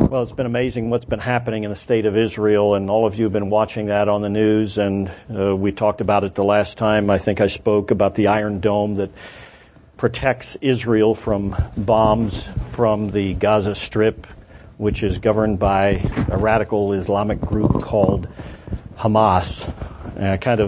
Well, it's been amazing what's been happening in the state of Israel, and all of you have been watching that on the news, and we talked about it the last time. I think I spoke about the Iron Dome that protects Israel from bombs from the Gaza Strip, which is governed by a radical Islamic group called Hamas. And I kind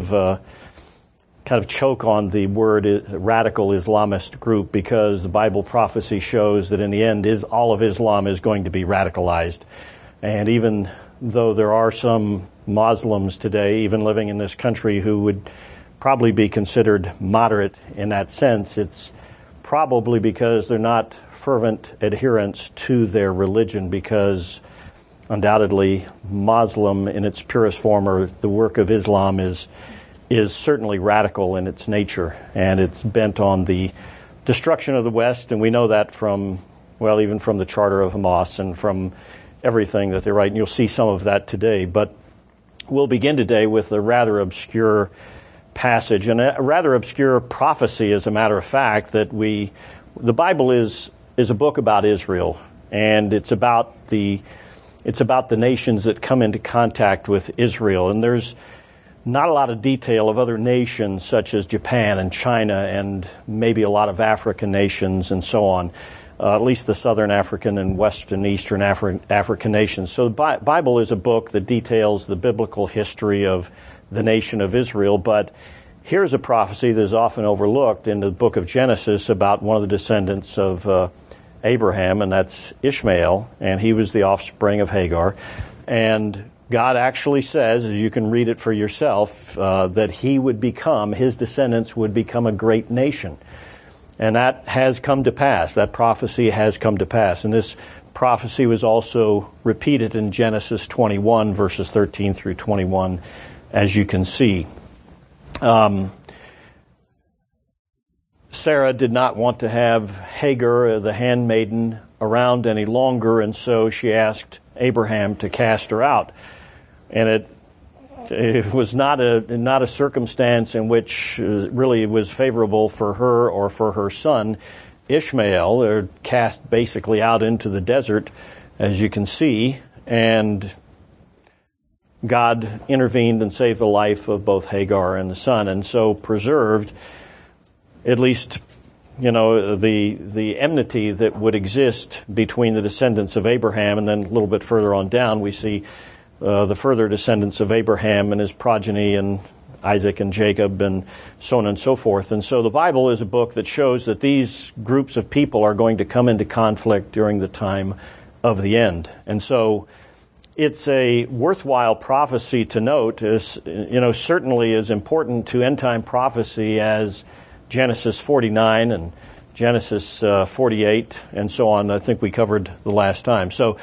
of choke on the word radical Islamist group because the Bible prophecy shows that in the end all of Islam is going to be radicalized. And even though there are some Muslims today, even living in this country, who would probably be considered moderate in that sense, it's probably because they're not fervent adherents to their religion, because undoubtedly Muslim in its purest form, or the work of Islam, is certainly radical in its nature, and it's bent on the destruction of the West, and we know that from, well, even from the charter of Hamas and from everything that they write, and you'll see some of that today. But we'll begin today with a rather obscure passage, and a rather obscure prophecy, as a matter of fact, that the Bible is a book about Israel, and it's about the nations that come into contact with Israel, and there's not a lot of detail of other nations such as Japan and China and maybe a lot of African nations and so on, at least the Southern African and Western Eastern African nations. So the Bible is a book that details the biblical history of the nation of Israel, but here's a prophecy that is often overlooked in the book of Genesis about one of the descendants of Abraham, and that's Ishmael, and he was the offspring of Hagar. And God actually says, as you can read it for yourself, that his descendants would become a great nation. And that has come to pass. That prophecy has come to pass. And this prophecy was also repeated in Genesis 21, verses 13 through 21, as you can see. Sarah did not want to have Hagar, the handmaiden, around any longer, and so she asked Abraham to cast her out. And it was not a circumstance in which really was favorable for her or for her son Ishmael. They're cast basically out into the desert, as you can see, and God intervened and saved the life of both Hagar and the son, and so preserved at least, the enmity that would exist between the descendants of Abraham. And then a little bit further on down, we see the further descendants of Abraham and his progeny, and Isaac and Jacob, and so on and so forth. And so the Bible is a book that shows that these groups of people are going to come into conflict during the time of the end. And so it's a worthwhile prophecy to note, as certainly as important to end-time prophecy as Genesis 49 and Genesis 48 and so on. I think we covered the last time. So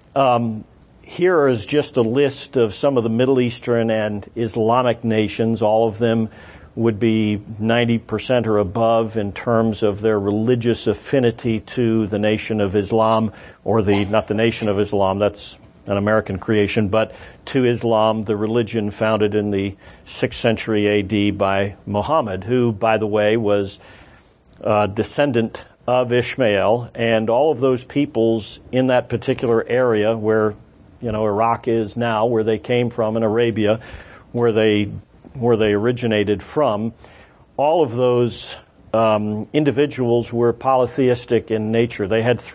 here is just a list of some of the Middle Eastern and Islamic nations. All of them would be 90% or above in terms of their religious affinity to the Nation of Islam, or not the Nation of Islam, that's an American creation, but to Islam, the religion founded in the 6th century A.D. by Muhammad, who, by the way, was a descendant of Ishmael, and all of those peoples in that particular area where, Iraq is now, where they came from, in Arabia, where they originated from, all of those individuals were polytheistic in nature. They had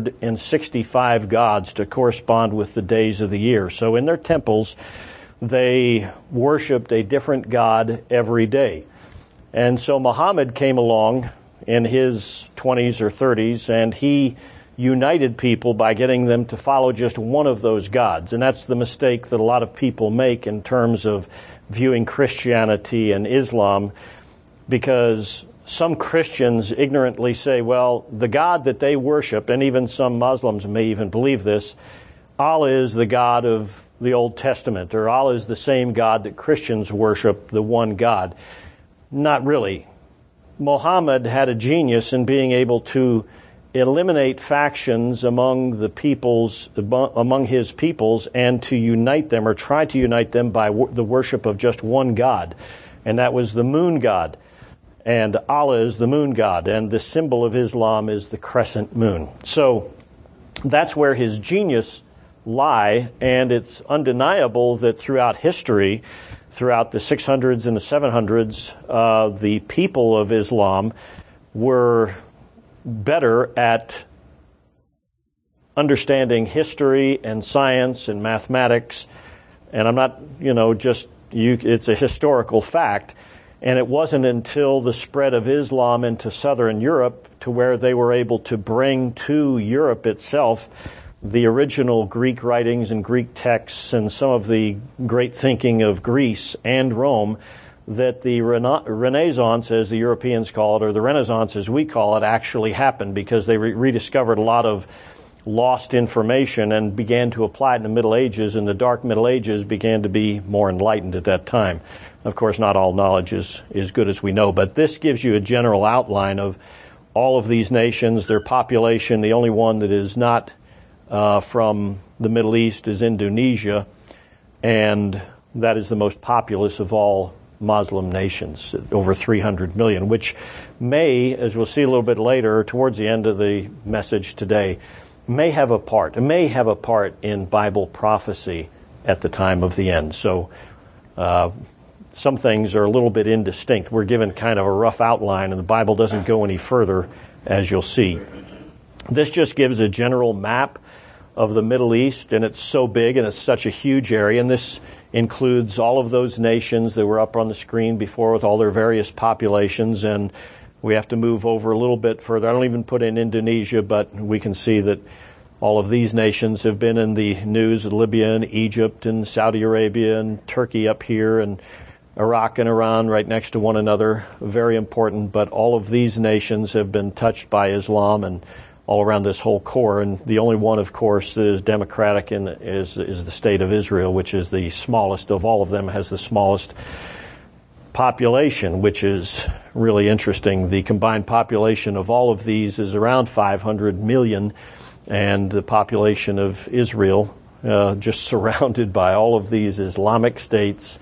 365 gods to correspond with the days of the year. So in their temples, they worshipped a different god every day. And so Muhammad came along in his 20s or 30s, and he united people by getting them to follow just one of those gods. And that's the mistake that a lot of people make in terms of viewing Christianity and Islam, because some Christians ignorantly say, well, the God that they worship, and even some Muslims may even believe this, Allah is the God of the Old Testament, or Allah is the same God that Christians worship, the one God. Not really. Muhammad had a genius in being able to eliminate factions among his peoples, and to unite them, or try to unite them by the worship of just one God, and that was the moon god. And Allah is the moon god, and the symbol of Islam is the crescent moon. So that's where his genius lie, and it's undeniable that throughout history, throughout the 600s and the 700s, the people of Islam were better at understanding history and science and mathematics. And I'm not, it's a historical fact. And it wasn't until the spread of Islam into southern Europe to where they were able to bring to Europe itself the original Greek writings and Greek texts and some of the great thinking of Greece and Rome, that the Renaissance, as the Europeans call it, or the Renaissance as we call it, actually happened, because they rediscovered a lot of lost information and began to apply it in the Middle Ages, and the Dark Middle Ages began to be more enlightened at that time. Of course, not all knowledge is good, as we know, but this gives you a general outline of all of these nations, their population. The only one that is not from the Middle East is Indonesia, and that is the most populous of all Muslim nations, over 300 million, which may, as we'll see a little bit later, towards the end of the message today, may have a part in Bible prophecy at the time of the end. So some things are a little bit indistinct. We're given kind of a rough outline, and the Bible doesn't go any further, as you'll see. This just gives a general map of the Middle East, and it's so big and it's such a huge area, and this includes all of those nations that were up on the screen before with all their various populations, and we have to move over a little bit further. I don't even put in Indonesia, but we can see that all of these nations have been in the news: Libya and Egypt and Saudi Arabia and Turkey up here, and Iraq and Iran right next to one another. Very important, but all of these nations have been touched by Islam, and all around this whole core. And the only one, of course, that is democratic is the state of Israel, which is the smallest of all of them, has the smallest population, which is really interesting. The combined population of all of these is around 500 million, and the population of Israel, just surrounded by all of these Islamic states,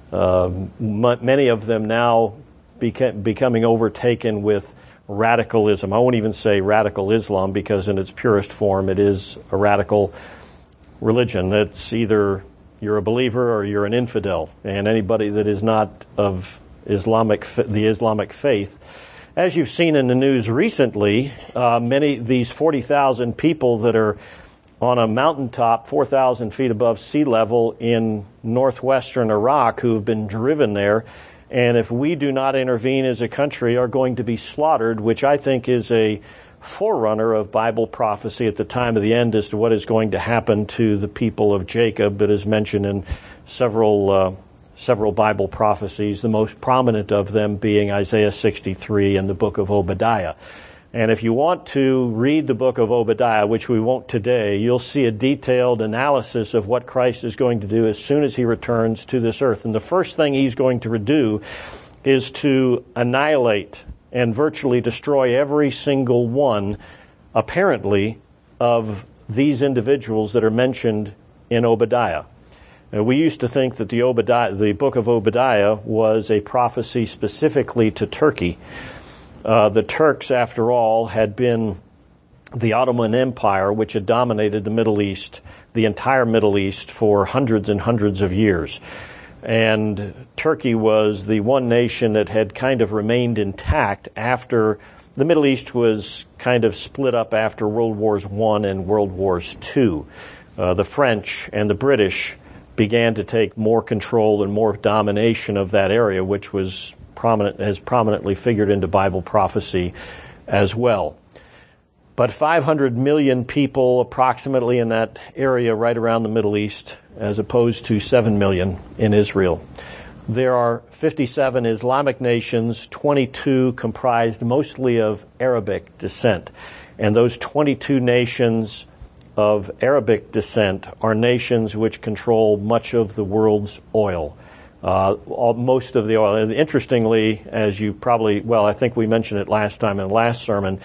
many of them now becoming overtaken with radicalism. I won't even say radical Islam, because in its purest form it is a radical religion. It's either you're a believer or you're an infidel, and anybody that is not of the Islamic faith, as you've seen in the news recently, these 40,000 people that are on a mountaintop 4,000 feet above sea level in northwestern Iraq who have been driven there, and if we do not intervene as a country, are going to be slaughtered, which I think is a forerunner of Bible prophecy at the time of the end as to what is going to happen to the people of Jacob, that is mentioned in several Bible prophecies, the most prominent of them being Isaiah 63 and the book of Obadiah. And if you want to read the book of Obadiah, which we won't today, you'll see a detailed analysis of what Christ is going to do as soon as he returns to this earth. And the first thing he's going to do is to annihilate and virtually destroy every single one, apparently, of these individuals that are mentioned in Obadiah. We used to think that the book of Obadiah was a prophecy specifically to Turkey. The Turks, after all, had been the Ottoman Empire, which had dominated the Middle East, the entire Middle East, for hundreds and hundreds of years. And Turkey was the one nation that had kind of remained intact after the Middle East was kind of split up after World Wars I and World Wars II. The French and the British began to take more control and more domination of that area, which was has prominently figured into Bible prophecy as well. But 500 million people approximately in that area right around the Middle East, as opposed to 7 million in Israel. There are 57 Islamic nations, 22 comprised mostly of Arabic descent. And those 22 nations of Arabic descent are nations which control much of the world's oil. Most of the oil. And interestingly, as you probably, I think we mentioned it last time in the last sermon,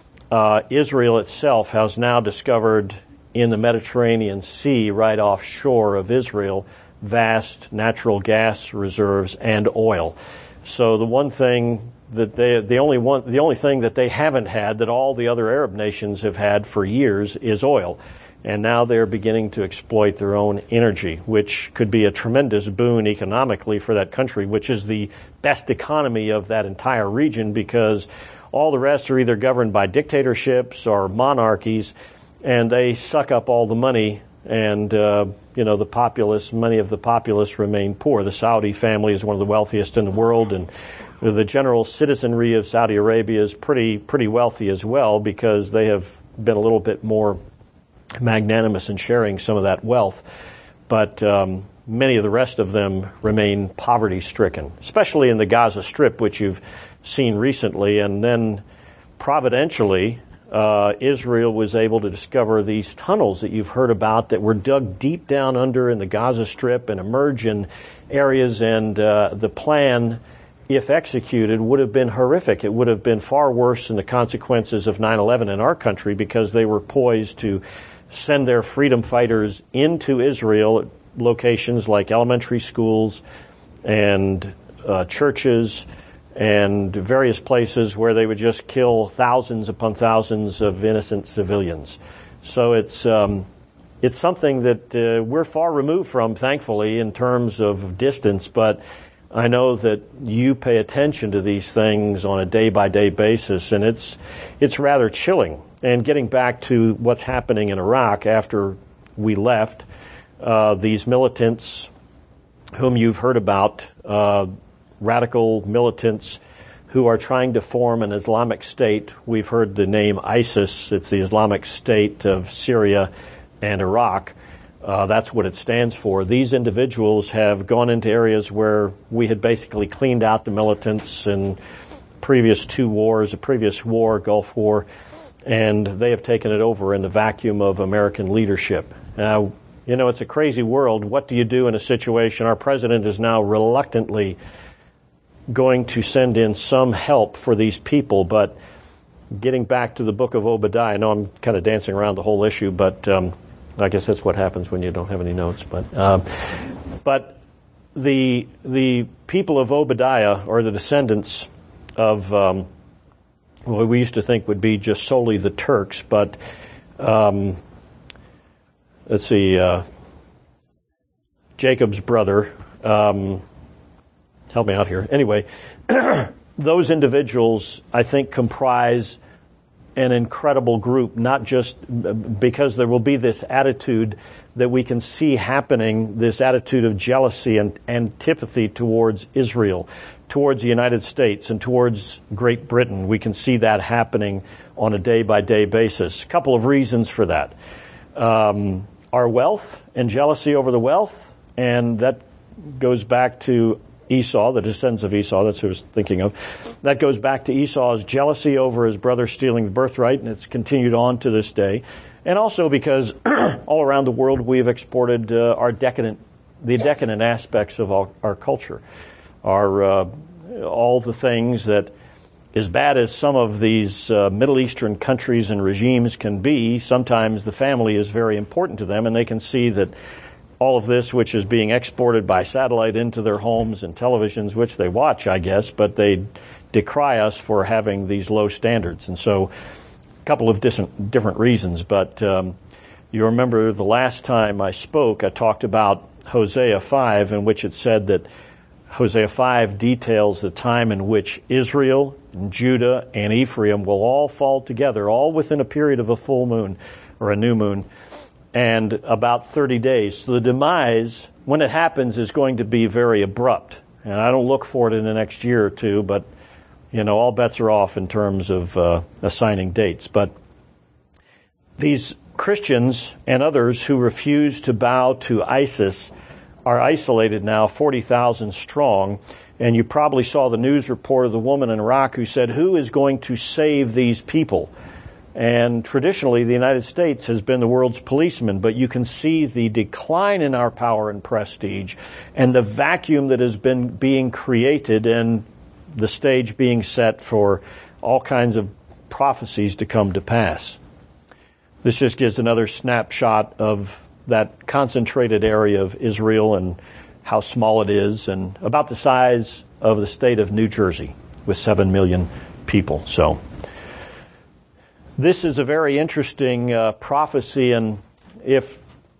Israel itself has now discovered in the Mediterranean Sea, right offshore of Israel, vast natural gas reserves and oil. So the only thing that they haven't had, that all the other Arab nations have had for years, is oil. And now they're beginning to exploit their own energy, which could be a tremendous boon economically for that country, which is the best economy of that entire region, because all the rest are either governed by dictatorships or monarchies, and they suck up all the money, and the populace, many of the populace remain poor. The Saudi family is one of the wealthiest in the world, and the general citizenry of Saudi Arabia is pretty wealthy as well, because they have been a little bit more magnanimous in sharing some of that wealth. But many of the rest of them remain poverty-stricken, especially in the Gaza Strip, which you've seen recently. And then providentially, Israel was able to discover these tunnels that you've heard about that were dug deep down under in the Gaza Strip and emerge in areas. And the plan, if executed, would have been horrific. It would have been far worse than the consequences of 9/11 in our country, because they were poised to send their freedom fighters into Israel at locations like elementary schools and churches and various places where they would just kill thousands upon thousands of innocent civilians. So it's something that we're far removed from, thankfully, in terms of distance, but I know that you pay attention to these things on a day-by-day basis, and it's rather chilling. And getting back to what's happening in Iraq after we left, these militants whom you've heard about, radical militants who are trying to form an Islamic State. We've heard the name ISIS. It's the Islamic State of Syria and Iraq. That's what it stands for. These individuals have gone into areas where we had basically cleaned out the militants in previous two wars, the previous war, Gulf War, and they have taken it over in the vacuum of American leadership. Now, it's a crazy world. What do you do in a situation? Our president is now reluctantly going to send in some help for these people, but getting back to the book of Obadiah, I know I'm kind of dancing around the whole issue, but I guess that's what happens when you don't have any notes. But the people of Obadiah are the descendants of what we used to think would be just solely the Turks, but let's see, Jacob's brother. Help me out here. Anyway, those individuals, I think, comprise an incredible group, not just because there will be this attitude that we can see happening, this attitude of jealousy and antipathy towards Israel, towards the United States, and towards Great Britain. We can see that happening on a day-by-day basis. A couple of reasons for that. Our wealth and jealousy over the wealth, and that goes back to Esau, the descendants of Esau, that's who I was thinking of. That goes back to Esau's jealousy over his brother stealing the birthright, and it's continued on to this day. And also because all around the world we have exported the decadent aspects of our culture. All the things that, as bad as some of these Middle Eastern countries and regimes can be, sometimes the family is very important to them, and they can see that all of this, which is being exported by satellite into their homes and televisions, which they watch, I guess, but they decry us for having these low standards. And so a couple of different reasons. But you remember the last time I spoke, I talked about Hosea 5, in which it said that Hosea 5 details the time in which Israel, and Judah, and Ephraim will all fall together, all within a period of a full moon or a new moon, and about 30 days. So the demise, when it happens, is going to be very abrupt. And I don't look for it in the next year or two, but, all bets are off in terms of assigning dates. But these Christians and others who refuse to bow to ISIS are isolated now, 40,000 strong. And you probably saw the news report of the woman in Iraq who said, who is going to save these people? And traditionally, the United States has been the world's policeman, but you can see the decline in our power and prestige and the vacuum that has been being created and the stage being set for all kinds of prophecies to come to pass. This just gives another snapshot of that concentrated area of Israel and how small it is, and about the size of the state of New Jersey with 7 million people. So this is a very interesting prophecy, and if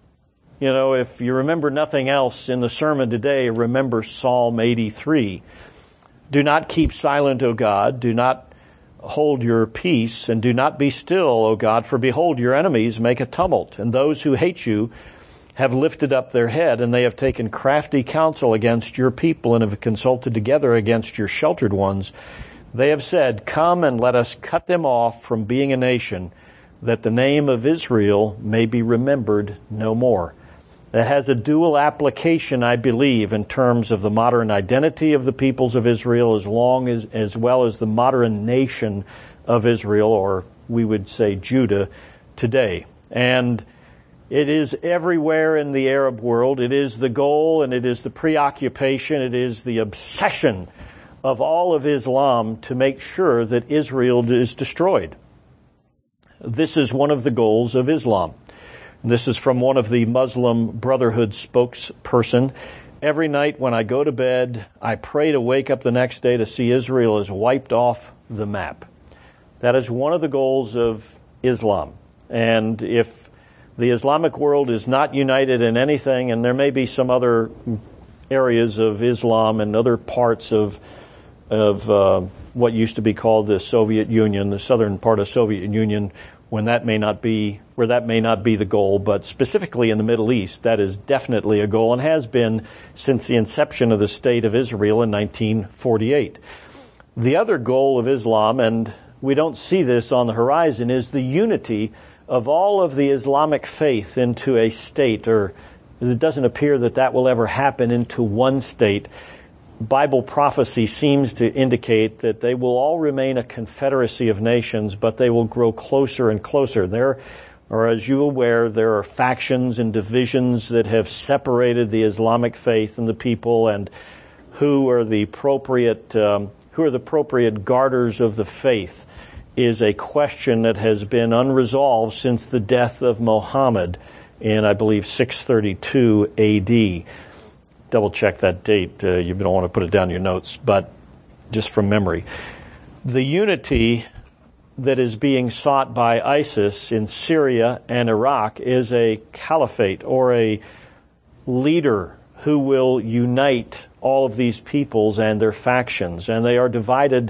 you remember nothing else in the sermon today, remember Psalm 83. Do not keep silent, O God. Do not hold your peace, and do not be still, O God, for behold, your enemies make a tumult, and those who hate you have lifted up their head, and they have taken crafty counsel against your people, and have consulted together against your sheltered ones. They have said, come and let us cut them off from being a nation, that the name of Israel may be remembered no more. That has a dual application, I believe, in terms of the modern identity of the peoples of Israel, as well as the modern nation of Israel, or we would say Judah, today. And it is everywhere in the Arab world. It is the goal, and it is the preoccupation, it is the obsession of all of Islam to make sure that Israel is destroyed. This is one of the goals of Islam. This is from one of the Muslim Brotherhood spokesperson. Every night when I go to bed, I pray to wake up the next day to see Israel is wiped off the map. That is one of the goals of Islam. And if the Islamic world is not united in anything, and there may be some other areas of Islam and other parts of what used to be called the Soviet Union, the southern part of Soviet Union, where that may not be the goal, but specifically in the Middle East, that is definitely a goal and has been since the inception of the State of Israel in 1948. The other goal of Islam, and we don't see this on the horizon, is the unity of all of the Islamic faith into a state, or it doesn't appear that will ever happen into one state. Bible prophecy seems to indicate that they will all remain a confederacy of nations, but they will grow closer and closer. There are, as you're aware, there are factions and divisions that have separated the Islamic faith and the people, and who are the appropriate garters of the faith is a question that has been unresolved since the death of Muhammad in, I believe, 632 A.D. Double check that date. You don't want to put it down in your notes, but just from memory. The unity that is being sought by ISIS in Syria and Iraq is a caliphate, or a leader who will unite all of these peoples and their factions. And they are divided,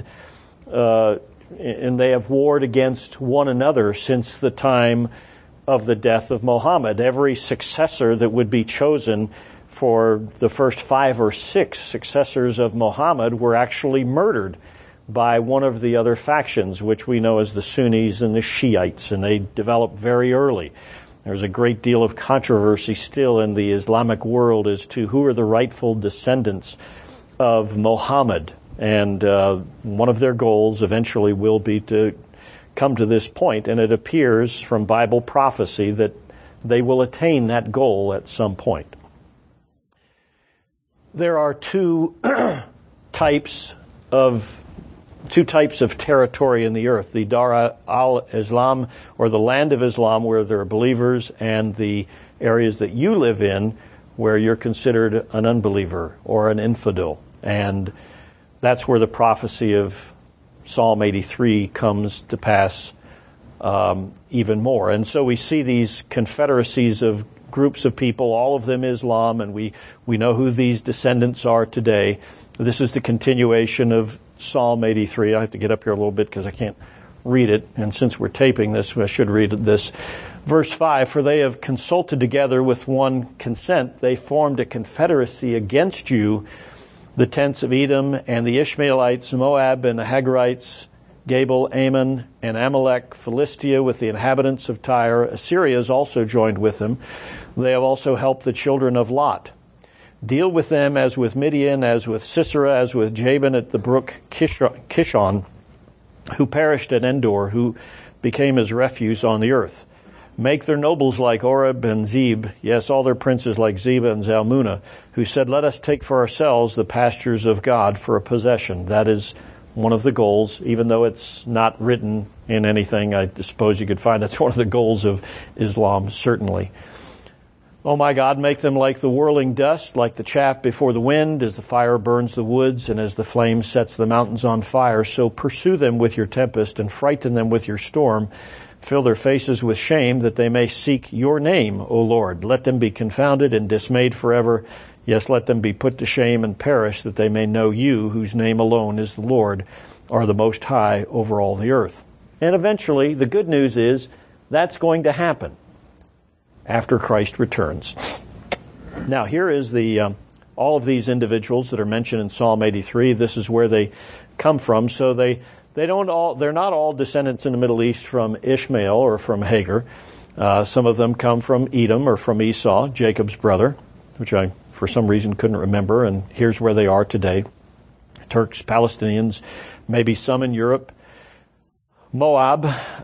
and they have warred against one another since the time of the death of Muhammad. Every successor that would be chosen for the first 5 or 6 successors of Muhammad were actually murdered by one of the other factions, which we know as the Sunnis and the Shiites, and they developed very early. There's a great deal of controversy still in the Islamic world as to who are the rightful descendants of Muhammad, and one of their goals eventually will be to come to this point, and it appears from Bible prophecy that they will attain that goal at some point. There are two types of territory in the earth: the Dar al-Islam, or the land of Islam, where there are believers, and the areas that you live in, where you're considered an unbeliever or an infidel. And that's where the prophecy of Psalm 83 comes to pass even more. And so we see these confederacies of groups of people, all of them Islam, and we know who these descendants are today. This is the continuation of Psalm 83. I have to get up here a little bit because I can't read it, and since we're taping this, I should read this. Verse 5, for they have consulted together with one consent. They formed a confederacy against you, the tents of Edom and the Ishmaelites, Moab and the Hagarites, Gabal, Ammon, and Amalek, Philistia with the inhabitants of Tyre. Assyria is also joined with them. They have also helped the children of Lot. Deal with them as with Midian, as with Sisera, as with Jabin at the brook Kishon, who perished at Endor, who became his refuse on the earth. Make their nobles like Oreb and Zeb, yes, all their princes like Zeba and Zalmunna, who said, let us take for ourselves the pastures of God for a possession. That is one of the goals, even though it's not written in anything. I suppose you could find that's one of the goals of Islam, certainly. Oh my God, make them like the whirling dust, like the chaff before the wind, as the fire burns the woods and as the flame sets the mountains on fire. So pursue them with your tempest and frighten them with your storm. Fill their faces with shame, that they may seek your name, O Lord. Let them be confounded and dismayed forever. Yes, let them be put to shame and perish, that they may know you, whose name alone is the Lord, are the Most High over all the earth. And eventually, the good news is that's going to happen after Christ returns. Now, here is all of these individuals that are mentioned in Psalm 83. This is where they come from. So they're not all descendants in the Middle East from Ishmael or from Hagar. Some of them come from Edom or from Esau, Jacob's brother, which I, for some reason, couldn't remember. And here's where they are today. Turks, Palestinians, maybe some in Europe. Moab,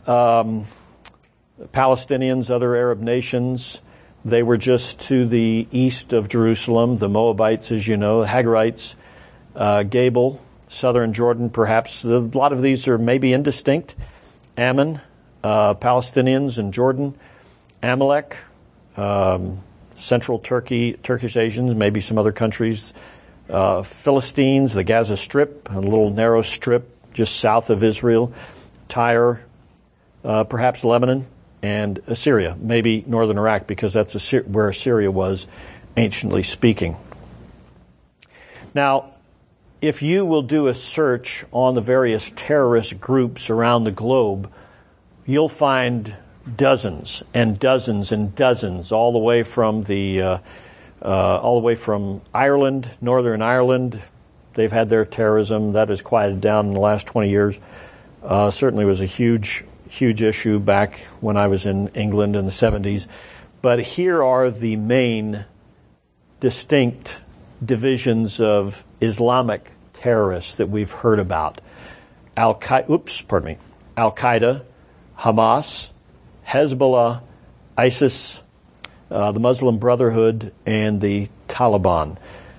Palestinians, other Arab nations, they were just to the east of Jerusalem. The Moabites, as you know, Hagarites, Gabal, southern Jordan, perhaps. A lot of these are maybe indistinct. Ammon, Palestinians in Jordan, Amalek, central Turkey, Turkish Asians, maybe some other countries, Philistines, the Gaza Strip, a little narrow strip just south of Israel, Tyre, perhaps Lebanon, and Assyria, maybe northern Iraq, because that's where Assyria was, anciently speaking. Now, if you will do a search on the various terrorist groups around the globe, you'll find dozens and dozens and dozens, all the way from Ireland, Northern Ireland. They've had their terrorism that has quieted down in the last 20 years. Certainly was a huge issue back when I was in England in the 70s. But here are the main distinct divisions of Islamic terrorists that we've heard about. Al-Qaeda, Hamas, Hezbollah, ISIS, the Muslim Brotherhood, and the Taliban.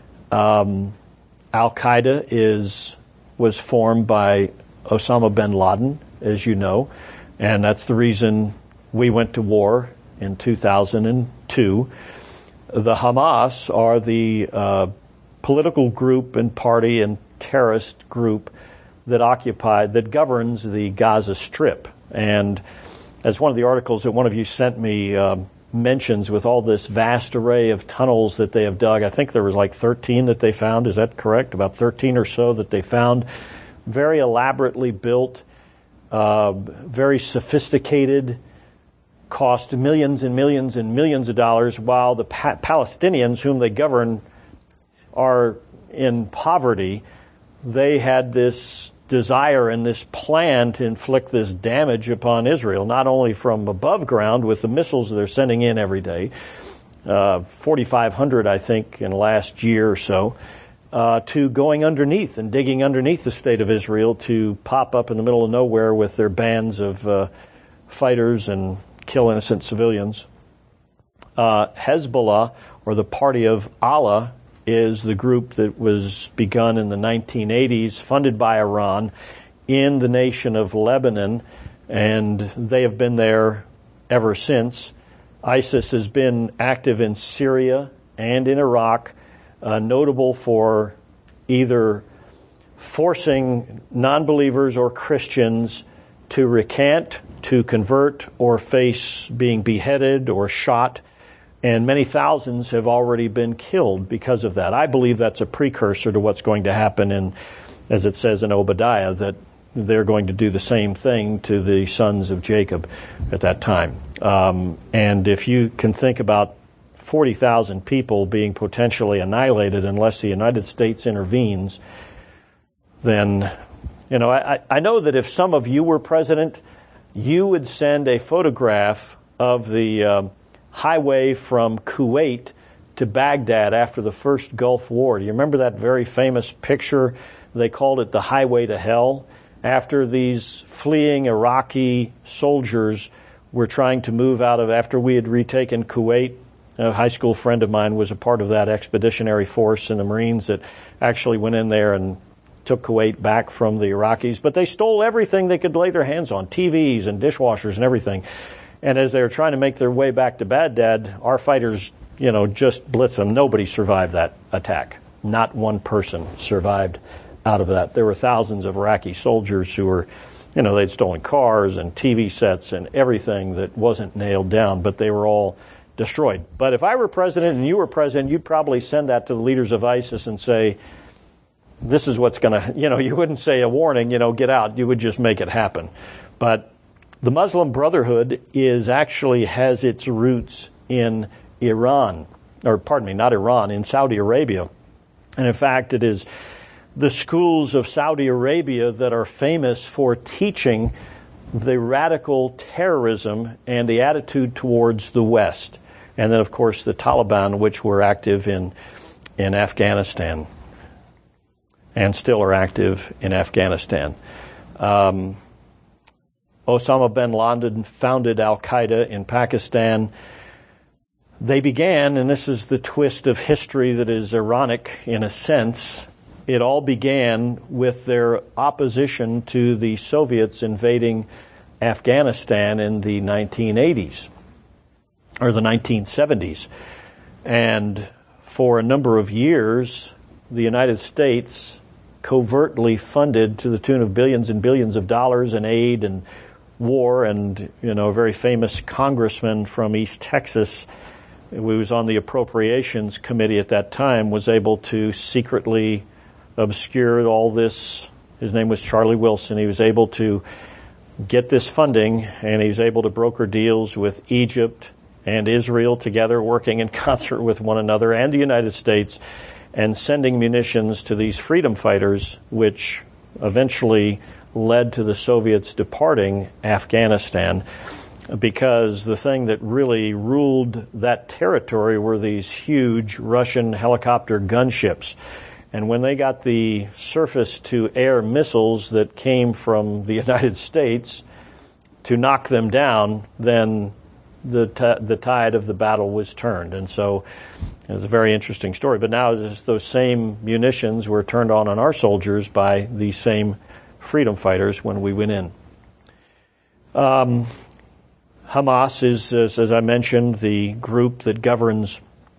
Al-Qaeda was formed by Osama bin Laden, as you know, and that's the reason we went to war in 2002. The Hamas are the political group and party and terrorist group that governs the Gaza Strip. And as one of the articles that one of you sent me mentions, with all this vast array of tunnels that they have dug, I think there was like 13 that they found. Is that correct? About 13 or so that they found. Very elaborately built, very sophisticated, cost millions and millions and millions of dollars, while the Palestinians, whom they govern, are in poverty. They had this desire and this plan to inflict this damage upon Israel, not only from above ground with the missiles they're sending in every day, 4,500, I think, in the last year or so, to going underneath and digging underneath the state of Israel to pop up in the middle of nowhere with their bands of fighters and kill innocent civilians. Hezbollah, or the Party of Allah, is the group that was begun in the 1980s, funded by Iran, in the nation of Lebanon, and they have been there ever since. ISIS has been active in Syria and in Iraq, notable for either forcing non-believers or Christians to recant, to convert, or face being beheaded or shot. And many thousands have already been killed because of that. I believe that's a precursor to what's going to happen in, as it says in Obadiah, that they're going to do the same thing to the sons of Jacob at that time. And if you can think about 40,000 people being potentially annihilated unless the United States intervenes, then, I know that if some of you were president, you would send a photograph of the highway from Kuwait to Baghdad after the first Gulf War. Do you remember that very famous picture? They called it the Highway to Hell. After these fleeing Iraqi soldiers were trying to move after we had retaken Kuwait, a high school friend of mine was a part of that expeditionary force in the Marines that actually went in there and took Kuwait back from the Iraqis. But they stole everything they could lay their hands on, TVs and dishwashers and everything. And as they were trying to make their way back to Baghdad, our fighters, just blitzed them. Nobody survived that attack. Not one person survived out of that. There were thousands of Iraqi soldiers who were they'd stolen cars and TV sets and everything that wasn't nailed down, but they were all destroyed. But if I were president and you were president, you'd probably send that to the leaders of ISIS and say, this is what's going to, you wouldn't say a warning, get out. You would just make it happen. But the Muslim Brotherhood has its roots in Iran, not Iran, in Saudi Arabia. And in fact, it is the schools of Saudi Arabia that are famous for teaching the radical terrorism and the attitude towards the West. And then, of course, the Taliban, which were active in Afghanistan and still are active in Afghanistan. Osama bin Laden founded Al-Qaeda in Pakistan. They began, and this is the twist of history that is ironic in a sense, it all began with their opposition to the Soviets invading Afghanistan in the 1980s, or the 1970s. And for a number of years, the United States covertly funded to the tune of billions and billions of dollars in aid and war. And, a very famous congressman from East Texas, who was on the Appropriations Committee at that time, was able to secretly obscure all this. His name was Charlie Wilson. He was able to get this funding, and he was able to broker deals with Egypt and Israel together, working in concert with one another, and the United States, and sending munitions to these freedom fighters, which eventually led to the Soviets departing Afghanistan, because the thing that really ruled that territory were these huge Russian helicopter gunships. And when they got the surface-to-air missiles that came from the United States to knock them down, then the tide of the battle was turned. And so it was a very interesting story. But now those same munitions were turned on our soldiers by these same freedom fighters when we went in. Hamas is, as I mentioned, the group that governs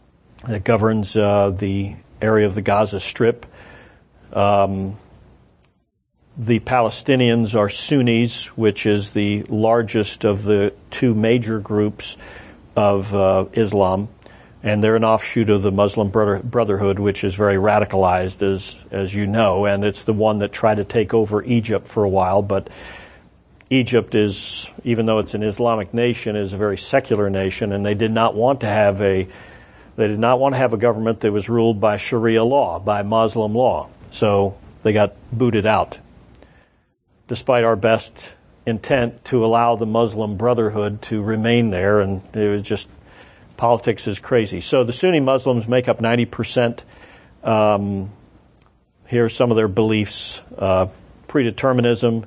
the area of the Gaza Strip. The Palestinians are Sunnis, which is the largest of the two major groups of Islam, and they're an offshoot of the Muslim Brotherhood, which is very radicalized, as you know, and it's the one that tried to take over Egypt for a while. But Egypt is, even though it's an Islamic nation, is a very secular nation, and they did not want to have a government that was ruled by Sharia law, by Muslim law. So they got booted out, despite our best intent to allow the Muslim Brotherhood to remain there. And it was just, politics is crazy. So the Sunni Muslims make up 90%. Here are some of their beliefs. Predeterminism.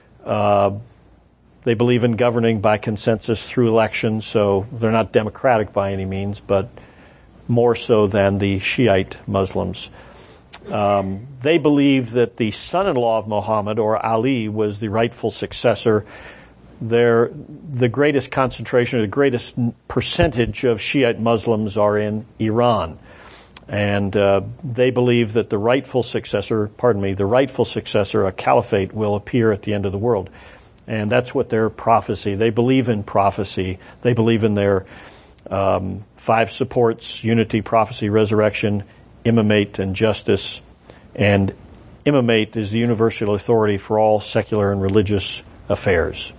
They believe in governing by consensus through elections, so they're not democratic by any means, but more so than the Shiite Muslims. They believe that the son-in-law of Muhammad, or Ali, was the rightful successor. The greatest concentration, or the greatest percentage of Shiite Muslims are in Iran. And they believe that the rightful successor, a caliphate, will appear at the end of the world. And that's what their prophecy, they believe in prophecy. They believe in their 5 supports: unity, prophecy, resurrection, imamate, and justice. And imamate is the universal authority for all secular and religious affairs.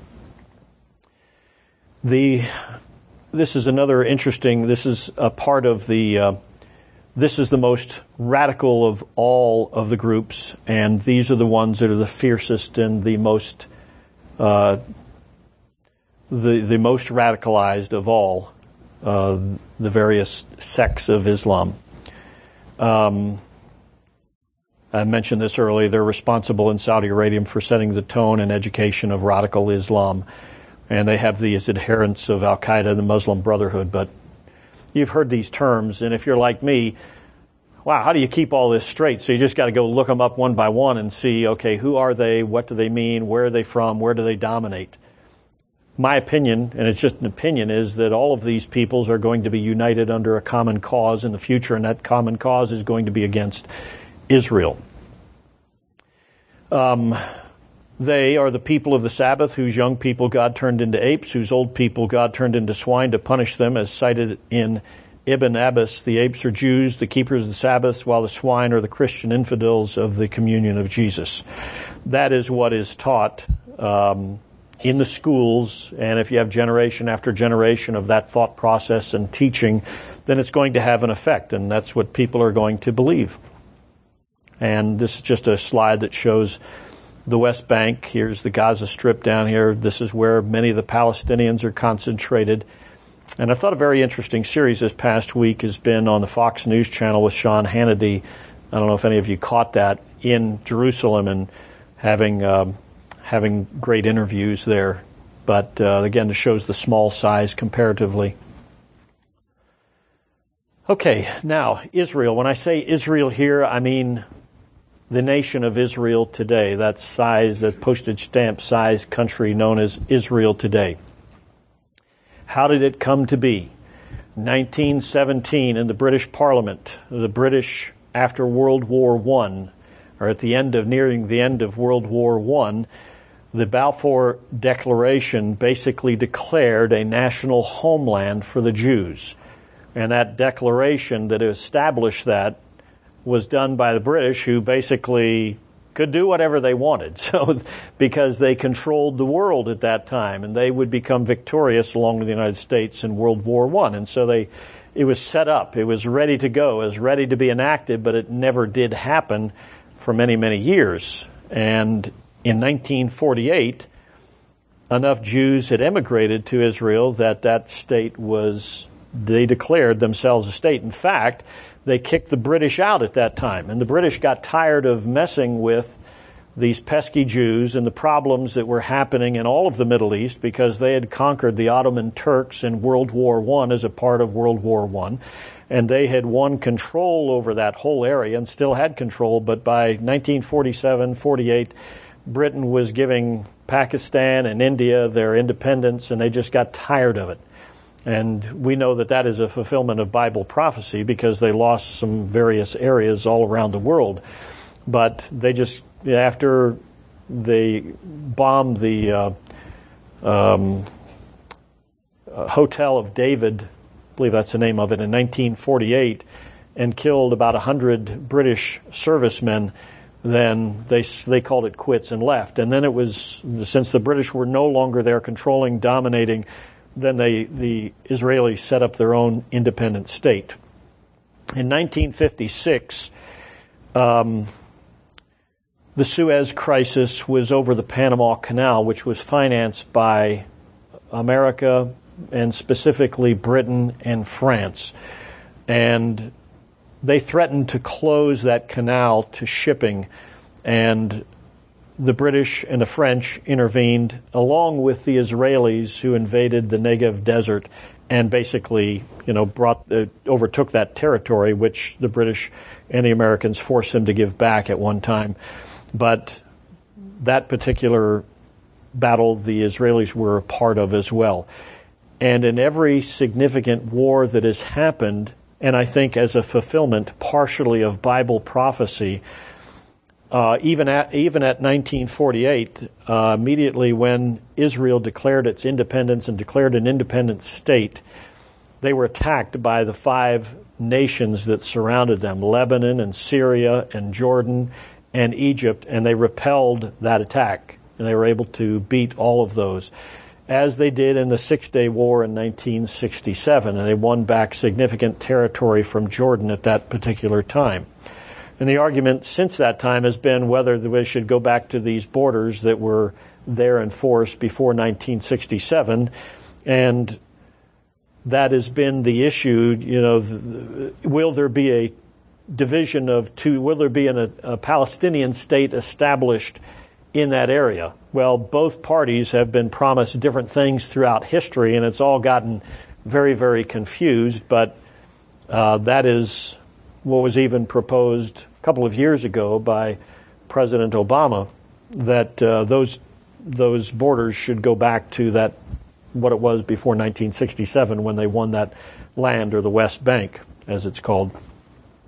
This is another interesting, this is a part of this is the most radical of all of the groups, and these are the ones that are the fiercest and the most radicalized of all the various sects of Islam. I mentioned this earlier. They're responsible in Saudi Arabia for setting the tone and education of radical Islam, and they have these adherents of Al-Qaeda, the Muslim Brotherhood. But you've heard these terms, and if you're like me, wow, how do you keep all this straight? So you just got to go look them up one by one and see, okay, who are they? What do they mean? Where are they from? Where do they dominate? My opinion, and it's just an opinion, is that all of these peoples are going to be united under a common cause in the future, and that common cause is going to be against Israel. They are the people of the Sabbath, whose young people God turned into apes, whose old people God turned into swine to punish them, as cited in Ibn Abbas. The apes are Jews, the keepers of the Sabbath, while the swine are the Christian infidels of the communion of Jesus. That is what is taught in the schools, and if you have generation after generation of that thought process and teaching, then it's going to have an effect, and that's what people are going to believe. And this is just a slide that shows the West Bank. Here's the Gaza Strip down here. This is where many of the Palestinians are concentrated. And I thought a very interesting series this past week has been on the Fox News channel with Sean Hannity. I don't know if any of you caught that, in Jerusalem, and having great interviews there. But again, it shows the small size comparatively. Okay, now Israel. When I say Israel here, I mean the nation of Israel today. That size, that postage stamp size country known as Israel today. How did it come to be? 1917 in the British Parliament, the British after World War I, or at the end of, nearing the end of World War I, the Balfour Declaration basically declared a national homeland for the Jews. And that declaration that established that was done by the British, who basically could do whatever they wanted. So, because they controlled the world at that time, and they would become victorious along with the United States in World War I. And so it was set up. It was ready to go. It was ready to be enacted, but it never did happen for many, many years. And in 1948, enough Jews had emigrated to Israel that state they declared themselves a state. In fact, they kicked the British out at that time. And the British got tired of messing with these pesky Jews and the problems that were happening in all of the Middle East, because they had conquered the Ottoman Turks in World War I as a part of World War I. And they had won control over that whole area and still had control. But by 1947, 48, Britain was giving Pakistan and India their independence, and they just got tired of it. And we know that is a fulfillment of Bible prophecy, because they lost some various areas all around the world. But they just, after they bombed the Hotel of David, I believe that's the name of it, in 1948, and killed about 100 British servicemen, then they called it quits and left. And then it was, since the British were no longer there controlling, dominating, then the Israelis set up their own independent state. In 1956, the Suez Crisis was over the Panama Canal, which was financed by America and specifically Britain and France. And they threatened to close that canal to shipping, and the British and the French intervened, along with the Israelis, who invaded the Negev desert and basically, overtook that territory, which the British and the Americans forced them to give back at one time. But that particular battle, the Israelis were a part of as well. And in every significant war that has happened, and I think as a fulfillment partially of Bible prophecy, even at 1948, immediately when Israel declared its independence and declared an independent state, they were attacked by the 5 nations that surrounded them, Lebanon and Syria and Jordan and Egypt, and they repelled that attack, and they were able to beat all of those, as they did in the Six-Day War in 1967, and they won back significant territory from Jordan at that particular time. And the argument since that time has been whether we should go back to these borders that were there in force before 1967. And that has been the issue. Will there be a division of two? Will there be a Palestinian state established in that area? Well, both parties have been promised different things throughout history, and it's all gotten very, very confused. But that is what was even proposed a couple of years ago by President Obama, that those borders should go back to what it was before 1967, when they won that land, or the West Bank, as it's called.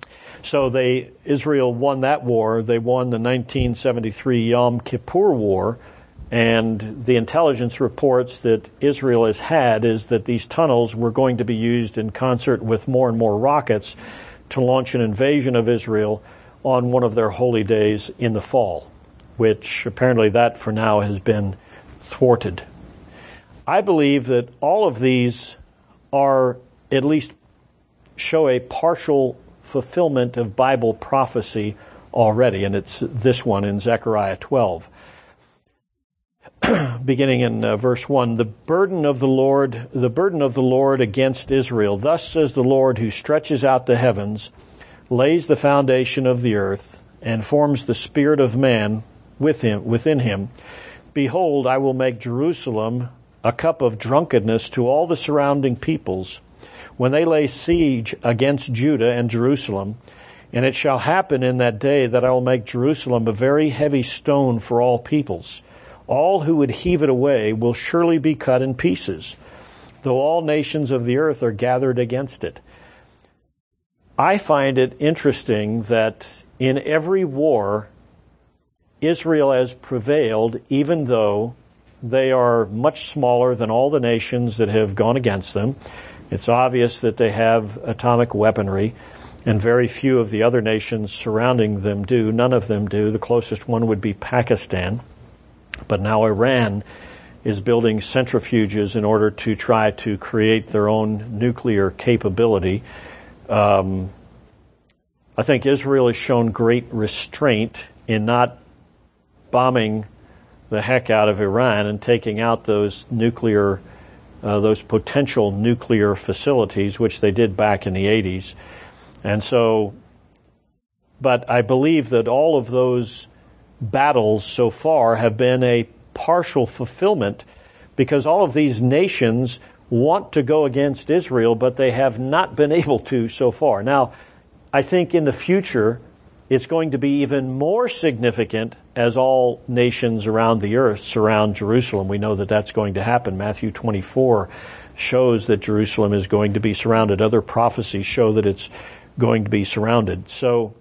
So Israel won that war. They won the 1973 Yom Kippur War, and the intelligence reports that Israel has had is that these tunnels were going to be used in concert with more and more rockets to launch an invasion of Israel on one of their holy days in the fall, which apparently that for now has been thwarted. I believe that all of these are at least show a partial fulfillment of Bible prophecy already, and it's this one in Zechariah 12. Beginning in verse 1, the burden of the Lord against Israel. Thus says the Lord, who stretches out the heavens, lays the foundation of the earth, and forms the spirit of man within him. Behold, I will make Jerusalem a cup of drunkenness to all the surrounding peoples, when they lay siege against Judah and Jerusalem. And it shall happen in that day that I will make Jerusalem a very heavy stone for all peoples. All who would heave it away will surely be cut in pieces, though all nations of the earth are gathered against it. I find it interesting that in every war, Israel has prevailed, even though they are much smaller than all the nations that have gone against them. It's obvious that they have atomic weaponry, and very few of the other nations surrounding them do. None of them do. The closest one would be Pakistan. But now Iran is building centrifuges in order to try to create their own nuclear capability. I think Israel has shown great restraint in not bombing the heck out of Iran and taking out those potential nuclear facilities, which they did back in the 80s. And so, but I believe that all of those battles so far have been a partial fulfillment, because all of these nations want to go against Israel, but they have not been able to so far. Now, I think in the future, it's going to be even more significant as all nations around the earth surround Jerusalem. We know that that's going to happen. Matthew 24 shows that Jerusalem is going to be surrounded. Other prophecies show that it's going to be surrounded. So,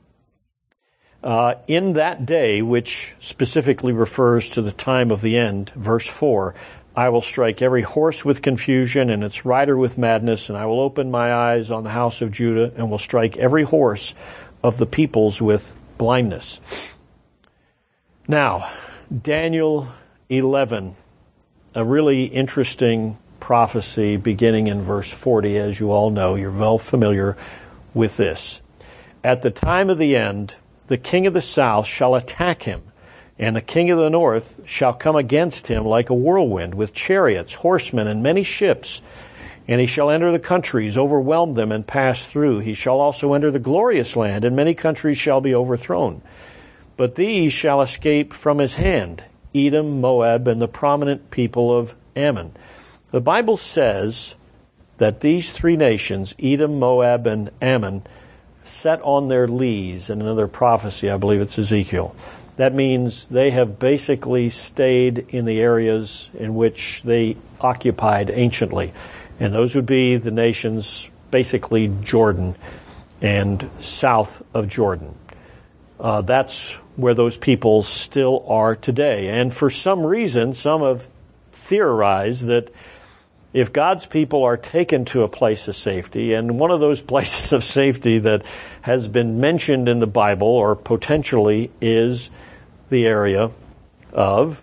in that day, which specifically refers to the time of the end, verse 4, I will strike every horse with confusion and its rider with madness, and I will open my eyes on the house of Judah and will strike every horse of the peoples with blindness. Now, Daniel 11, a really interesting prophecy beginning in verse 40, as you all know. You're well familiar with this. At the time of the end, the king of the south shall attack him, and the king of the north shall come against him like a whirlwind, with chariots, horsemen, and many ships. And he shall enter the countries, overwhelm them, and pass through. He shall also enter the glorious land, and many countries shall be overthrown. But these shall escape from his hand, Edom, Moab, and the prominent people of Ammon. The Bible says that these three nations, Edom, Moab, and Ammon, set on their lees in another prophecy. I believe it's Ezekiel. That means they have basically stayed in the areas in which they occupied anciently. And those would be the nations, basically Jordan and south of Jordan. That's where those people still are today. And for some reason, some have theorized that if God's people are taken to a place of safety, and one of those places of safety that has been mentioned in the Bible, or potentially, is the area of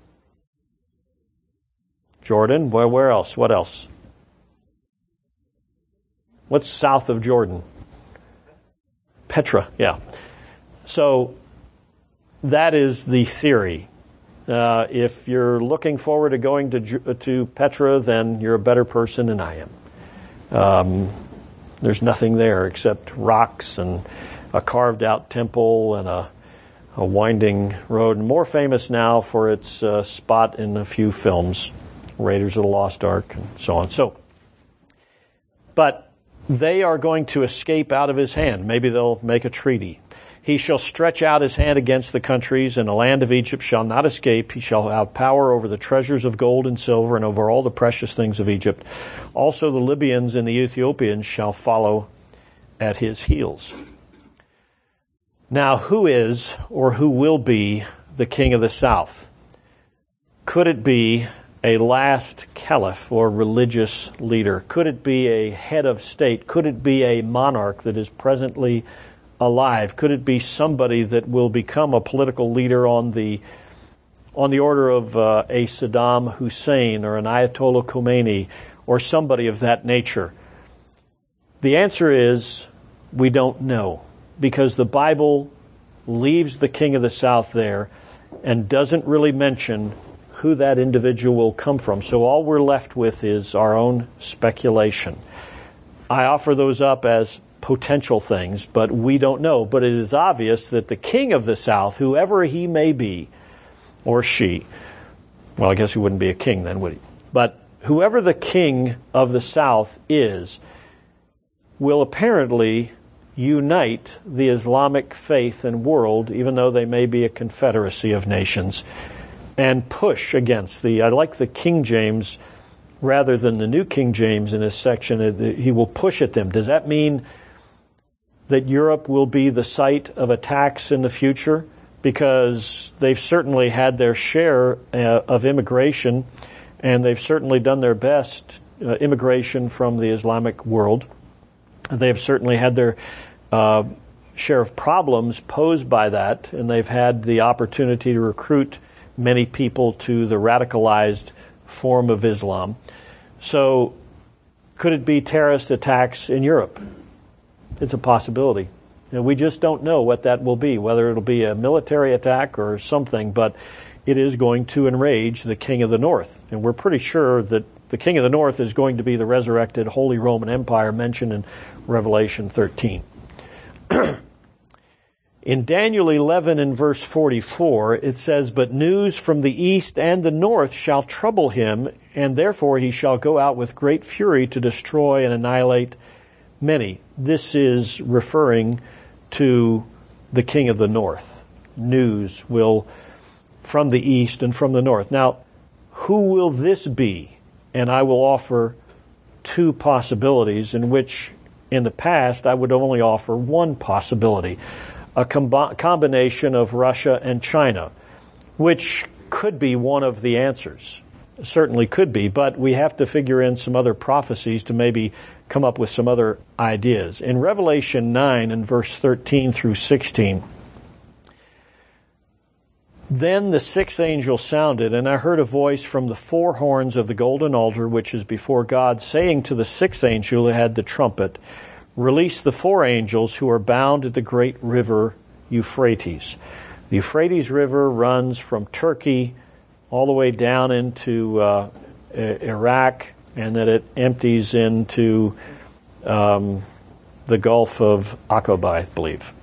Jordan. Where else? What else? What's south of Jordan? Petra, yeah. So that is the theory. If you're looking forward to going to Petra, then you're a better person than I am. There's nothing there except rocks and a carved-out temple and a winding road. And more famous now for its spot in a few films, Raiders of the Lost Ark and so on. But they are going to escape out of his hand. Maybe they'll make a treaty. He shall stretch out his hand against the countries, and the land of Egypt shall not escape. He shall have power over the treasures of gold and silver and over all the precious things of Egypt. Also the Libyans and the Ethiopians shall follow at his heels. Now, who is or who will be the king of the south? Could it be a last caliph or religious leader? Could it be a head of state? Could it be a monarch that is presently alive? Could it be somebody that will become a political leader on the order of a Saddam Hussein or an Ayatollah Khomeini or somebody of that nature? The answer is we don't know, because the Bible leaves the king of the south there and doesn't really mention who that individual will come from. So all we're left with is our own speculation. I offer those up as potential things, but we don't know. But it is obvious that the king of the south, whoever he may be, or she, well, I guess he wouldn't be a king then, would he? But whoever the king of the south is, will apparently unite the Islamic faith and world, even though they may be a confederacy of nations, and push against I like the King James rather than the New King James in this section. He will push at them. Does that mean that Europe will be the site of attacks in the future? Because they've certainly had their share of immigration, and they've certainly done their best immigration from the Islamic world. They've certainly had their share of problems posed by that, and they've had the opportunity to recruit many people to the radicalized form of Islam. So could it be terrorist attacks in Europe? It's a possibility. And we just don't know what that will be, whether it'll be a military attack or something, but it is going to enrage the king of the north. And we're pretty sure that the king of the north is going to be the resurrected Holy Roman Empire mentioned in Revelation 13. In Daniel 11 and verse 44, it says, "But news from the east and the north shall trouble him, and therefore he shall go out with great fury to destroy and annihilate many." This is referring to the king of the north. News will from the east and from the north. Now, who will this be? And I will offer two possibilities, in which in the past I would only offer one possibility. A combination of Russia and China, which could be one of the answers. Certainly could be, but we have to figure in some other prophecies to maybe come up with some other ideas. In Revelation 9 and verse 13 through 16, "Then the sixth angel sounded, and I heard a voice from the four horns of the golden altar which is before God, saying to the sixth angel who had the trumpet, 'Release the four angels who are bound at the great river Euphrates.'" The Euphrates River runs from Turkey all the way down into Iraq, and then it empties into the Gulf of Aqaba, I believe.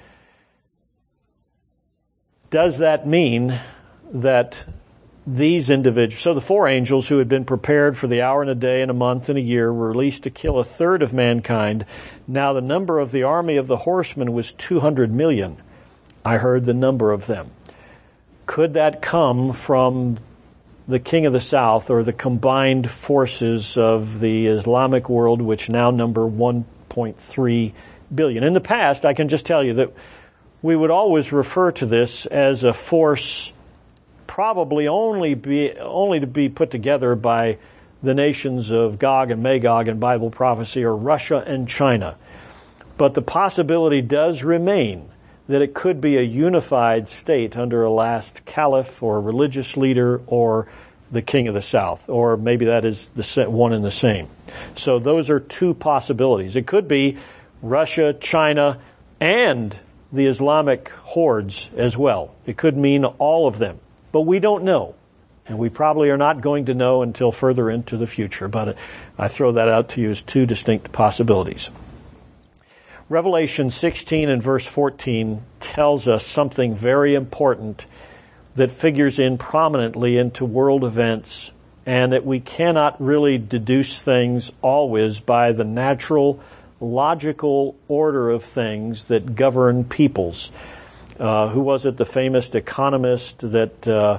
Does that mean that these individuals, so the four angels who had been prepared for the hour and a day and a month and a year, were released to kill a third of mankind. Now the number of the army of the horsemen was 200 million. I heard the number of them. Could that come from the king of the south, or the combined forces of the Islamic world, which now number 1.3 billion? In the past, I can just tell you that we would always refer to this as a force probably only to be put together by the nations of Gog and Magog in Bible prophecy, or Russia and China. But the possibility does remain that it could be a unified state under a last caliph or religious leader or the king of the south, or maybe that is the one and the same. So those are two possibilities. It could be Russia, China, and the Islamic hordes as well. It could mean all of them. But we don't know, and we probably are not going to know until further into the future. But I throw that out to you as two distinct possibilities. Revelation 16 and verse 14 tells us something very important that figures in prominently into world events, and that we cannot really deduce things always by the natural, logical order of things that govern peoples. Who was it? The famous economist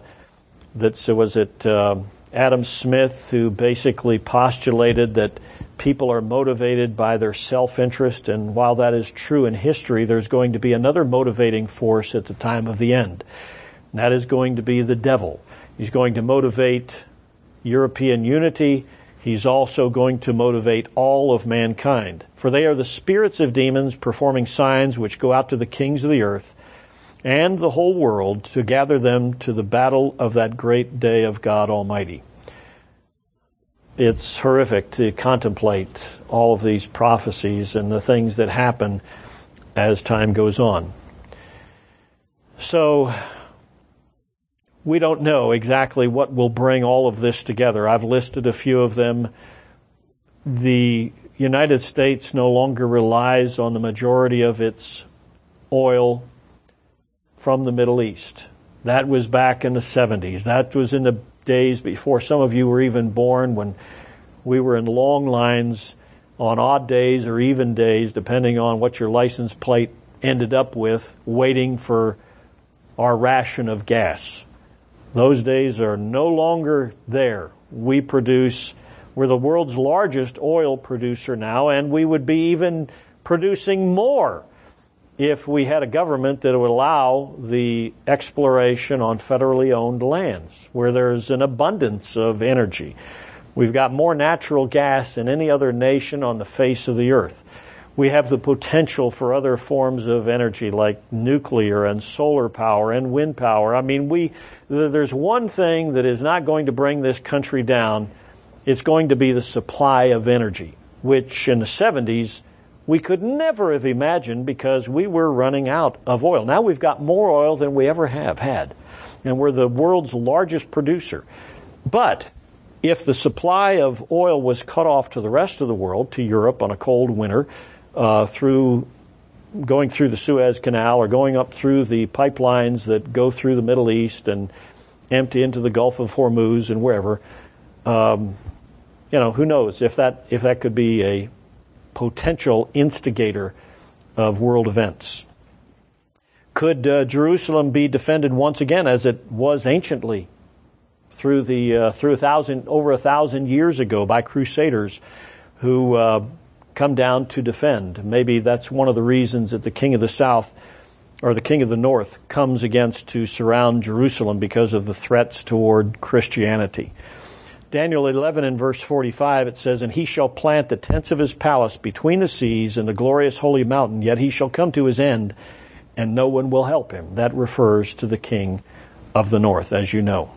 Adam Smith, who basically postulated that people are motivated by their self-interest, and while that is true in history, there's going to be another motivating force at the time of the end. And that is going to be the devil. He's going to motivate European unity. He's also going to motivate all of mankind. For they are the spirits of demons performing signs which go out to the kings of the earth and the whole world to gather them to the battle of that great day of God Almighty. It's horrific to contemplate all of these prophecies and the things that happen as time goes on. So, we don't know exactly what will bring all of this together. I've listed a few of them. The United States no longer relies on the majority of its oil from the Middle East. That was back in the 70s. That was in the days before some of you were even born, when we were in long lines on odd days or even days, depending on what your license plate ended up with, waiting for our ration of gas. Those days are no longer there. We're the world's largest oil producer now, and we would be even producing more if we had a government that would allow the exploration on federally owned lands where there's an abundance of energy. We've got more natural gas than any other nation on the face of the earth. We have the potential for other forms of energy like nuclear and solar power and wind power. I mean, there's one thing that is not going to bring this country down. It's going to be the supply of energy, which in the 70s we could never have imagined because we were running out of oil. Now we've got more oil than we ever have had, and we're the world's largest producer. But if the supply of oil was cut off to the rest of the world, to Europe on a cold winter, going through the Suez Canal or going up through the pipelines that go through the Middle East and empty into the Gulf of Hormuz and wherever, who knows if that could be a potential instigator of world events. Could Jerusalem be defended once again as it was anciently through over 1,000 years ago by crusaders who come down to defend? Maybe that's one of the reasons that the king of the south or the king of the north comes against to surround Jerusalem, because of the threats toward Christianity. Daniel 11 and verse 45, it says, "And he shall plant the tents of his palace between the seas and the glorious holy mountain, yet he shall come to his end, and no one will help him." That refers to the king of the north, as you know.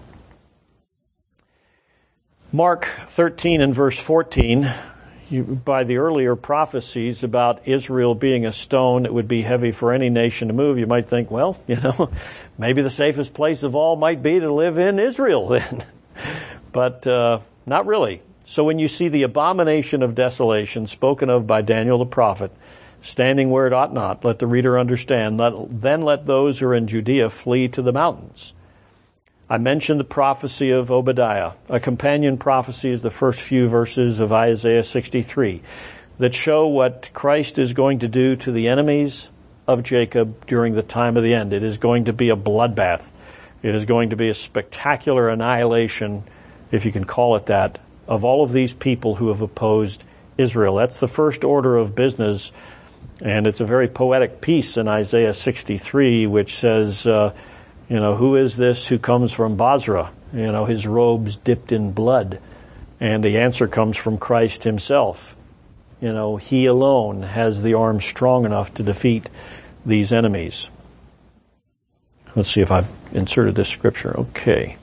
Mark 13 and verse 14, by the earlier prophecies about Israel being a stone that would be heavy for any nation to move, you might think, well, maybe the safest place of all might be to live in Israel then. But not really. So when you see the abomination of desolation spoken of by Daniel the prophet, standing where it ought not, let the reader understand, then let those who are in Judea flee to the mountains. I mentioned the prophecy of Obadiah. A companion prophecy is the first few verses of Isaiah 63 that show what Christ is going to do to the enemies of Jacob during the time of the end. It is going to be a bloodbath. It is going to be a spectacular annihilation, if you can call it that, of all of these people who have opposed Israel. That's the first order of business, and it's a very poetic piece in Isaiah 63, which says, who is this who comes from Basra? His robes dipped in blood. And the answer comes from Christ himself. He alone has the arm strong enough to defeat these enemies. Let's see if I've inserted this scripture. Okay.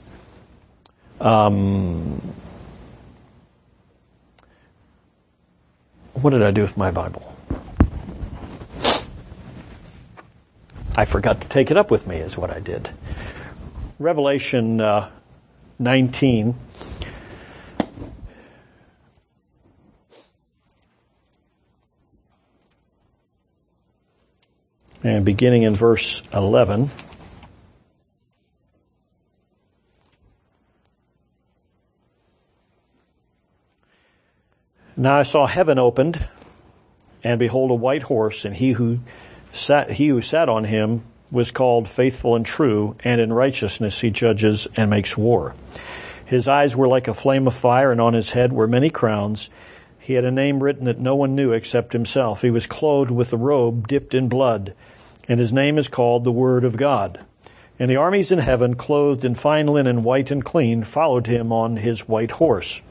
What did I do with my Bible? I forgot to take it up with me, is what I did. Revelation 19. And beginning in verse 11. Now I saw heaven opened, and behold, a white horse, and he who sat on him was called Faithful and True, and in righteousness he judges and makes war. His eyes were like a flame of fire, and on his head were many crowns. He had a name written that no one knew except himself. He was clothed with a robe dipped in blood, and his name is called the Word of God. And the armies in heaven, clothed in fine linen, white and clean, followed him on white horses.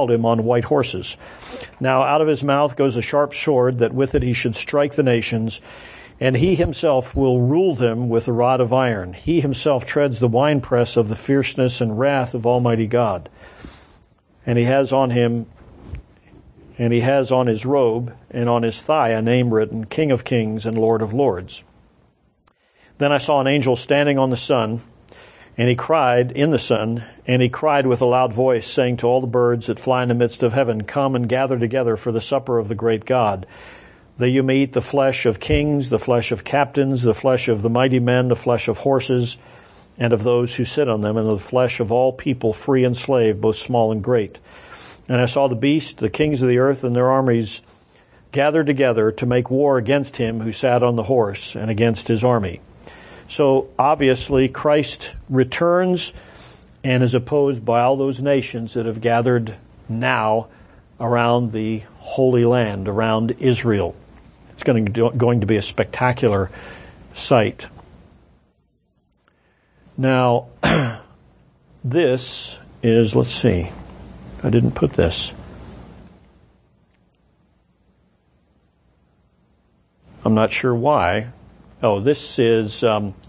Now out of his mouth goes a sharp sword, that with it he should strike the nations, and he himself will rule them with a rod of iron. He himself treads the winepress of the fierceness and wrath of Almighty God. And he has on his robe and on his thigh a name written, King of Kings and Lord of Lords. Then I saw an angel standing on the sun, and he cried in the sun, and he cried with a loud voice, saying to all the birds that fly in the midst of heaven, Come and gather together for the supper of the great God, that you may eat the flesh of kings, the flesh of captains, the flesh of the mighty men, the flesh of horses, and of those who sit on them, and the flesh of all people, free and slave, both small and great. And I saw the beast, the kings of the earth, and their armies gathered together to make war against him who sat on the horse and against his army. So obviously Christ returns and is opposed by all those nations that have gathered now around the Holy Land, around Israel. It's going to be a spectacular sight. Now, this is, let's see, I didn't put this. I'm not sure why. Oh, this is,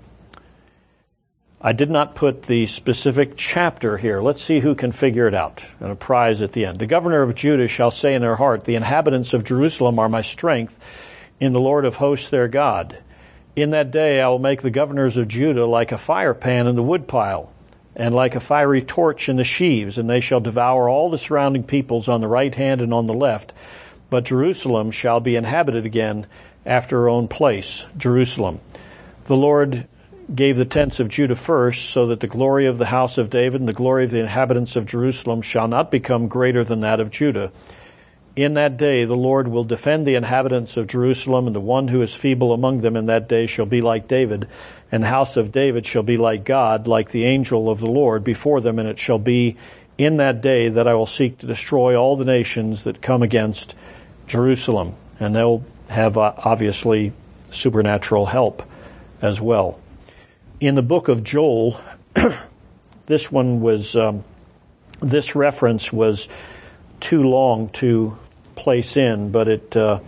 I did not put the specific chapter here. Let's see who can figure it out. And a prize at the end. The governor of Judah shall say in their heart, The inhabitants of Jerusalem are my strength in the Lord of hosts their God. In that day I will make the governors of Judah like a fire pan in the woodpile, and like a fiery torch in the sheaves, and they shall devour all the surrounding peoples on the right hand and on the left. But Jerusalem shall be inhabited again after her own place, Jerusalem. The Lord gave the tents of Judah first, so that the glory of the house of David and the glory of the inhabitants of Jerusalem shall not become greater than that of Judah. In that day the Lord will defend the inhabitants of Jerusalem, and the one who is feeble among them in that day shall be like David, and the house of David shall be like God, like the angel of the Lord before them. And it shall be in that day that I will seek to destroy all the nations that come against Jerusalem. And they'll have obviously supernatural help as well. In the book of Joel, this reference was too long to place in, but to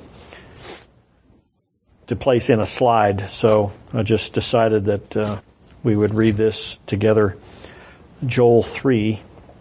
place in a slide. So I just decided that we would read this together. Joel 3.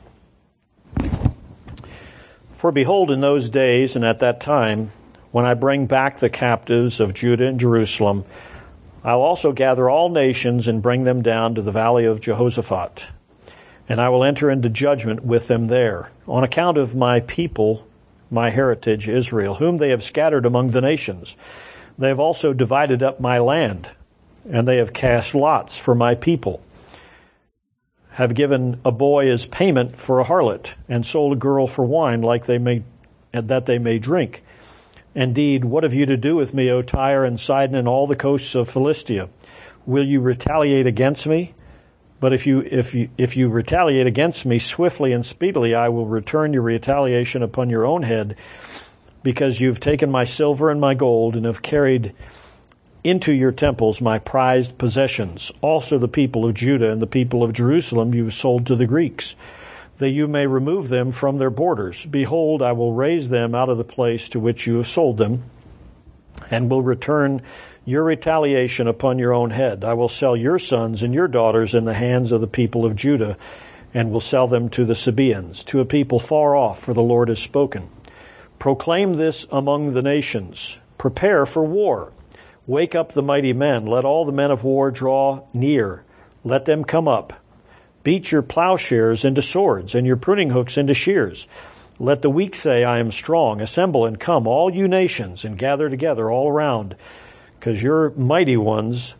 For behold, in those days and at that time, when I bring back the captives of Judah and Jerusalem, I will also gather all nations and bring them down to the valley of Jehoshaphat. And I will enter into judgment with them there, on account of my people, my heritage, Israel, whom they have scattered among the nations. They have also divided up my land, and they have cast lots for my people, have given a boy as payment for a harlot, and sold a girl for wine that they may drink. Indeed, what have you to do with me, O Tyre and Sidon and all the coasts of Philistia? Will you retaliate against me? But if you retaliate against me swiftly and speedily, I will return your retaliation upon your own head, because you've taken my silver and my gold, and have carried into your temples my prized possessions. Also the people of Judah and the people of Jerusalem you have sold to the Greeks, that you may remove them from their borders. Behold, I will raise them out of the place to which you have sold them, and will return your retaliation upon your own head. I will sell your sons and your daughters in the hands of the people of Judah, and will sell them to the Sabaeans, to a people far off, for the Lord has spoken. Proclaim this among the nations. Prepare for war. Wake up the mighty men. Let all the men of war draw near. Let them come up. Beat your plowshares into swords, and your pruning hooks into shears. Let the weak say, I am strong. Assemble and come, all you nations, and gather together all around, because your mighty ones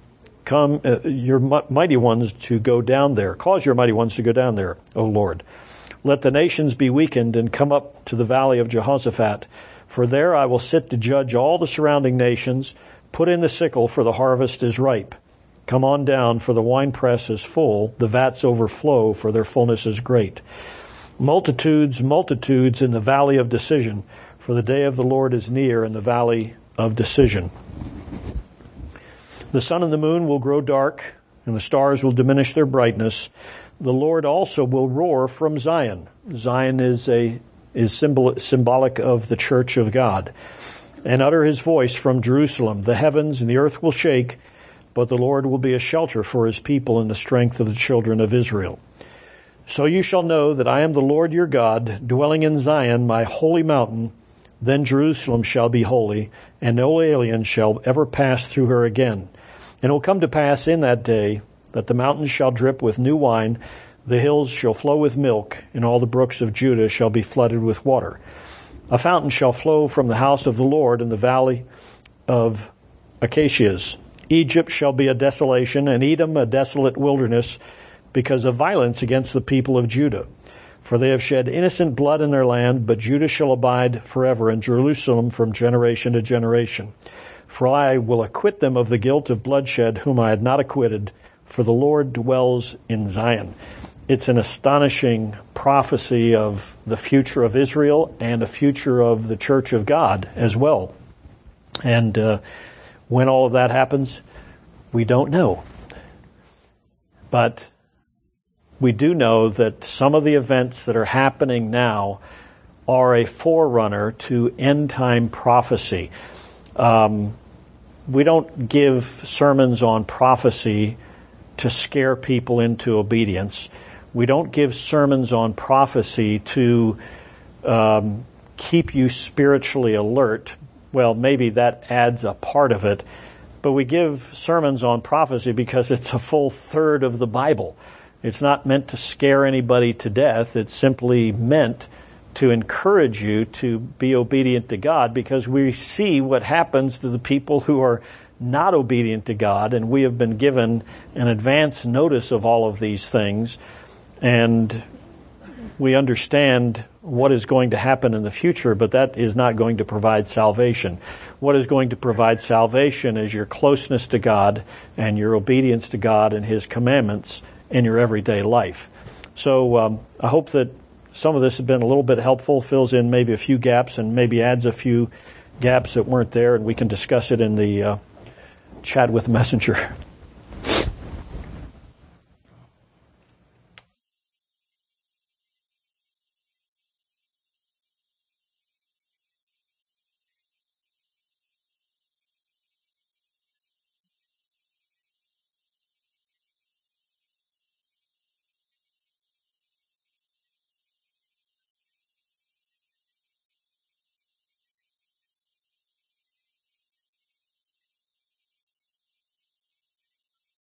to go down there. Cause your mighty ones to go down there, O Lord. Let the nations be weakened and come up to the valley of Jehoshaphat. For there I will sit to judge all the surrounding nations. Put in the sickle, for the harvest is ripe. Come on down, for the winepress is full. The vats overflow, for their fullness is great. Multitudes, multitudes in the valley of decision. for the day of the Lord is near in the valley of decision. The sun and the moon will grow dark, and the stars will diminish their brightness. The Lord also will roar from Zion. Zion is symbolic of the church of God. And utter his voice from Jerusalem. The heavens and the earth will shake, but the Lord will be a shelter for his people and the strength of the children of Israel. So you shall know that I am the Lord your God, dwelling in Zion, my holy mountain. Then Jerusalem shall be holy, and no alien shall ever pass through her again. And it will come to pass in that day that the mountains shall drip with new wine, the hills shall flow with milk, and all the brooks of Judah shall be flooded with water. A fountain shall flow from the house of the Lord in the valley of acacias. Egypt shall be a desolation, and Edom a desolate wilderness, because of violence against the people of Judah. For they have shed innocent blood in their land, but Judah shall abide forever, and Jerusalem from generation to generation. For I will acquit them of the guilt of bloodshed, whom I had not acquitted, for the Lord dwells in Zion. It's an astonishing prophecy of the future of Israel and a future of the church of God as well. And when all of that happens, we don't know. But we do know that some of the events that are happening now are a forerunner to end-time prophecy. We don't give sermons on prophecy to scare people into obedience. We don't give sermons on prophecy to keep you spiritually alert. Well, maybe that adds a part of it. But we give sermons on prophecy because it's a full third of the Bible. It's not meant to scare anybody to death. It's simply meant to encourage you to be obedient to God, because we see what happens to the people who are not obedient to God, and we have been given an advance notice of all of these things, and we understand what is going to happen in the future, but that is not going to provide salvation. What is going to provide salvation is your closeness to God and your obedience to God and his commandments in your everyday life. So I hope that some of this has been a little bit helpful, fills in maybe a few gaps and maybe adds a few gaps that weren't there, and we can discuss it in the chat with Messenger.